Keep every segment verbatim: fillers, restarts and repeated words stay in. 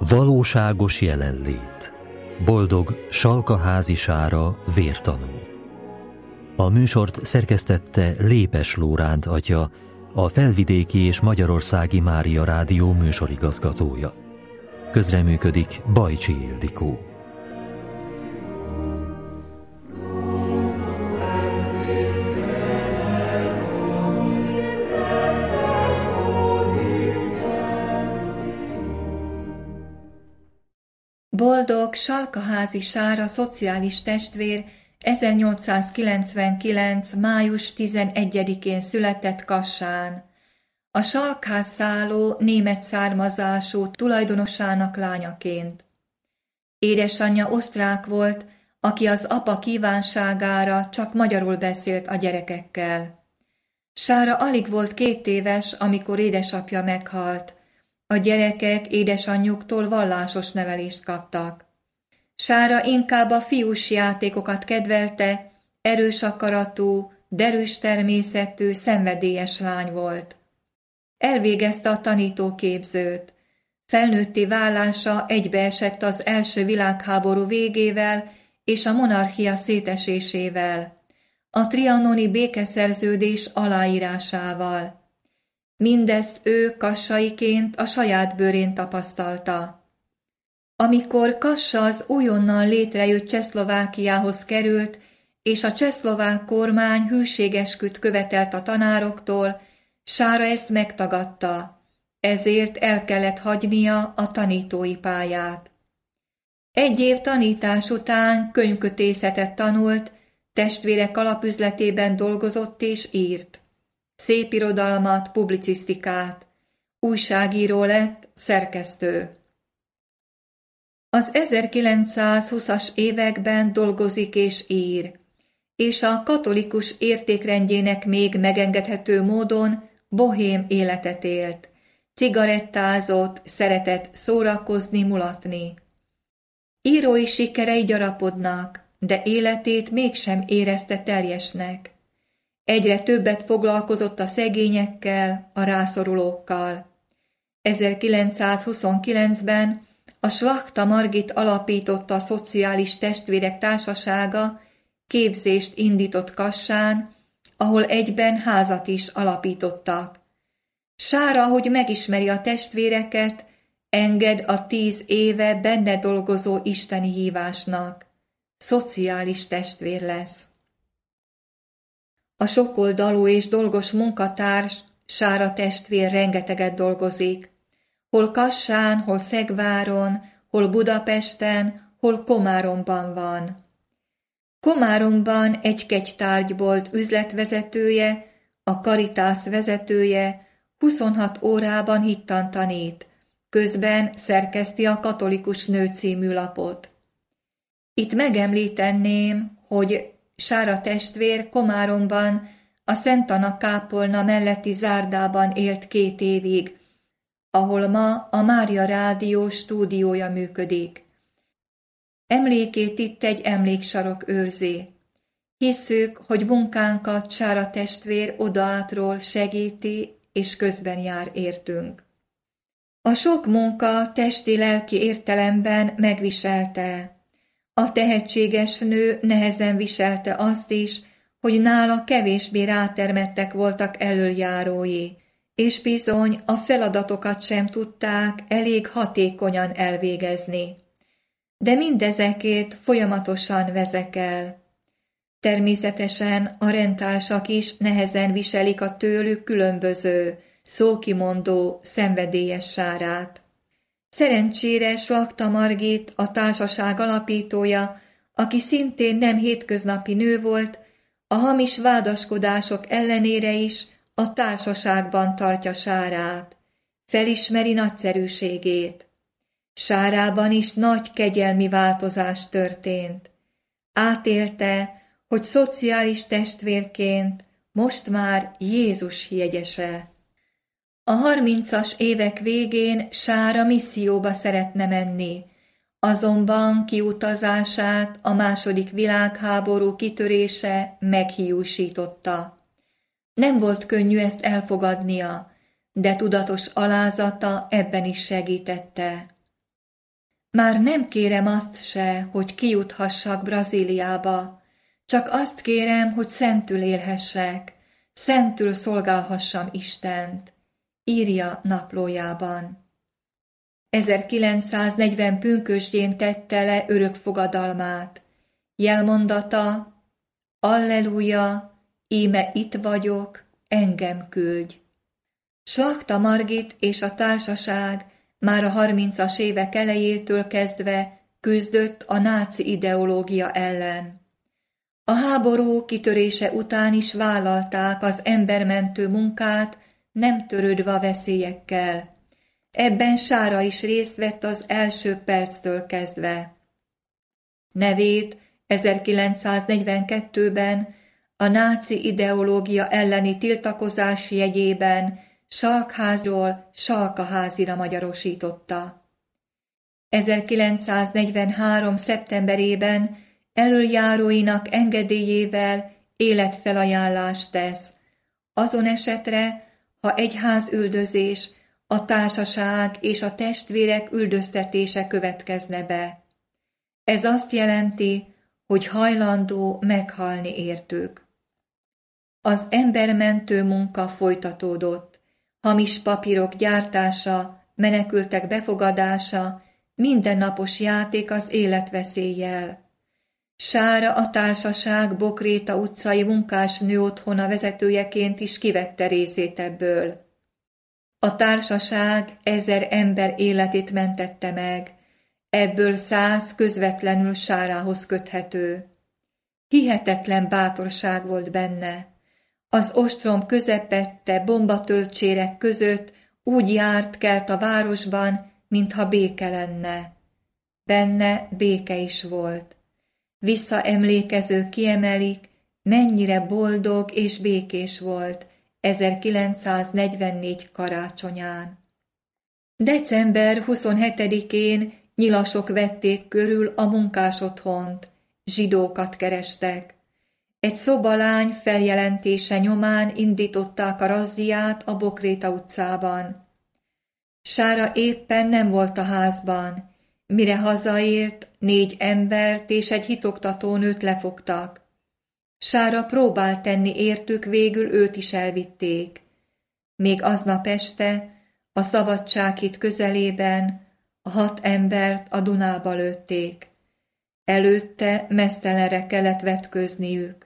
Valóságos jelenlét. Boldog Salkaházi Sára vértanú. A műsort szerkesztette Lépes Lóránt atya, a Felvidéki és Magyarországi Mária Rádió műsorigazgatója. Közreműködik Bajcsi Ildikó. Boldog Salkaházi Sára szociális testvér ezernyolcszázkilencvenkilenc. május tizenegyedikén született Kassán. A Salkház szálló német származású tulajdonosának lányaként. Édesanyja osztrák volt, aki az apa kívánságára csak magyarul beszélt a gyerekekkel. Sára alig volt két éves, amikor édesapja meghalt. A gyerekek édesanyjuktól vallásos nevelést kaptak. Sára inkább a fiús játékokat kedvelte, erős akaratú, derűs természetű, szenvedélyes lány volt. Elvégezte a tanítóképzőt. Felnőtté válása egybeesett az első világháború végével és a monarchia szétesésével, a trianoni békeszerződés aláírásával. Mindezt ő kassaiként a saját bőrén tapasztalta. Amikor Kassa az újonnan létrejött Csehszlovákiához került, és a csehszlovák kormány hűségesküt követelt a tanároktól, Sára ezt megtagadta, ezért el kellett hagynia a tanítói pályát. Egy év tanítás után könyvkötészetet tanult, testvérek alapüzletében dolgozott és írt. Szépirodalmat, publicisztikát, újságíró lett, szerkesztő. Az ezerkilencszázhúszas években dolgozik és ír, és a katolikus értékrendjének még megengedhető módon bohém életet élt, cigarettázott, szeretett szórakozni, mulatni. Írói sikerei gyarapodnak, de életét mégsem érezte teljesnek. Egyre többet foglalkozott a szegényekkel, a rászorulókkal. ezerkilencszázhuszonkilencben a Slachta Margit alapította a Szociális Testvérek Társasága, képzést indított Kassán, ahol egyben házat is alapítottak. Sára, hogy megismeri a testvéreket, enged a tíz éve benne dolgozó isteni hívásnak. Szociális testvér lesz. A sokoldalú és dolgos munkatárs, Sára testvér rengeteget dolgozik. Hol Kassán, hol Szegváron, hol Budapesten, hol Komáromban van. Komáromban egy kegytárgybolt üzletvezetője, a Caritas vezetője, huszonhat órában hittan tanít, közben szerkeszti a Katolikus Nő című lapot. Itt megemlíteném, hogy Sára testvér Komáromban a Szent Anna kápolna melletti zárdában élt két évig, ahol ma a Mária Rádió stúdiója működik. Emlékét itt egy emléksarok őrzi. Hisszük, hogy munkánkat Sára testvér odaátról segíti, és közben jár értünk. A sok munka testi-lelki értelemben megviselte. A tehetséges nő nehezen viselte azt is, hogy nála kevésbé rátermettek voltak elöljárói, és bizony a feladatokat sem tudták elég hatékonyan elvégezni. De mindezekért folyamatosan vezekel. Természetesen a rendtársak is nehezen viselik a tőlük különböző, szókimondó, szenvedélyes Sárát. Szerencsére Slachta Margit, a társaság alapítója, aki szintén nem hétköznapi nő volt, a hamis vádaskodások ellenére is a társaságban tartja Sárát, felismeri nagyszerűségét. Sárában is nagy kegyelmi változás történt. Átélte, hogy szociális testvérként most már Jézus jegyese. A harmincas évek végén Sára misszióba szeretne menni, azonban kiutazását a második világháború kitörése meghiúsította. Nem volt könnyű ezt elfogadnia, de tudatos alázata ebben is segítette. Már nem kérem azt se, hogy kijuthassak Brazíliába, csak azt kérem, hogy szentül élhessek, szentül szolgálhassam Istent, írja naplójában. ezerkilencszáznegyven pünkösdjén tette le örök fogadalmát. Jelmondata: Alleluja, íme itt vagyok, engem küldj. Slachta Margit és a társaság már a harmincas évek elejétől kezdve küzdött a náci ideológia ellen. A háború kitörése után is vállalták az embermentő munkát, nem törődve a veszélyekkel. Ebben Sára is részt vett az első perctől kezdve. Nevét ezerkilencszáznegyvenkettőben a náci ideológia elleni tiltakozás jegyében Salkházról Salkaházira magyarosította. ezerkilencszáznegyvenhárom. szeptemberében elöljáróinak engedélyével életfelajánlást tesz, azon esetre, ha egyházüldözés, a társaság és a testvérek üldöztetése következne be. Ez azt jelenti, hogy hajlandó meghalni értük. Az embermentő munka folytatódott, hamis papírok gyártása, menekültek befogadása, mindennapos játék az életveszéllyel. Sára a társaság Bokréta utcai munkásnő otthona vezetőjeként is kivette részét ebből. A társaság ezer ember életét mentette meg, ebből száz közvetlenül Sárához köthető. Hihetetlen bátorság volt benne. Az ostrom közepette bombatölcsérek között úgy járt kelt a városban, mintha béke lenne. Benne béke is volt. Visszaemlékezők kiemelik, mennyire boldog és békés volt ezerkilencszáznegyvennégy karácsonyán. december huszonhetedikén nyilasok vették körül a munkásotthont, zsidókat kerestek. Egy szobalány feljelentése nyomán indították a razziát a Bokréta utcában. Sára éppen nem volt a házban. Mire hazaért, négy embert és egy hitoktatónőt lefogtak. Sára próbált tenni értük, végül őt is elvitték. Még aznap este, a Szabadsághíd közelében a hat embert a Dunába lőtték. Előtte meztelenre kellett vetközniük.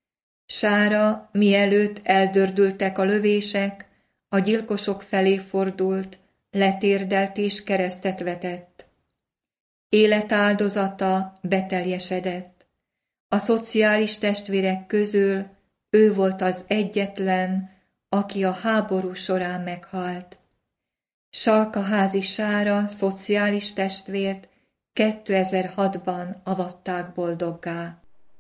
Sára, mielőtt eldördültek a lövések, a gyilkosok felé fordult, letérdelt és keresztet vetett. Életáldozata beteljesedett. A szociális testvérek közül ő volt az egyetlen, aki a háború során meghalt. Salkaházi Sára szociális testvért kétezer-hatban avatták boldoggá.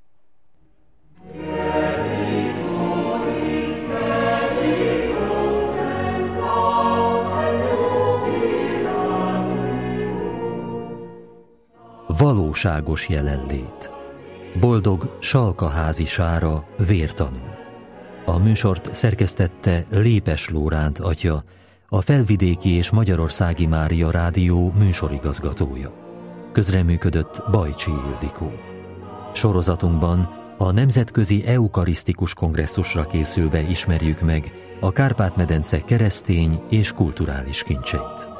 Valóságos jelenlét. Boldog Salkaházi Sára vértanú. A műsort szerkesztette Lépes Lóránt atya, a Felvidéki és Magyarországi Mária Rádió műsorigazgatója. Közreműködött Bajcsi Ildikó. Sorozatunkban a Nemzetközi Eukarisztikus Kongresszusra készülve ismerjük meg a Kárpát-medence keresztény és kulturális kincseit.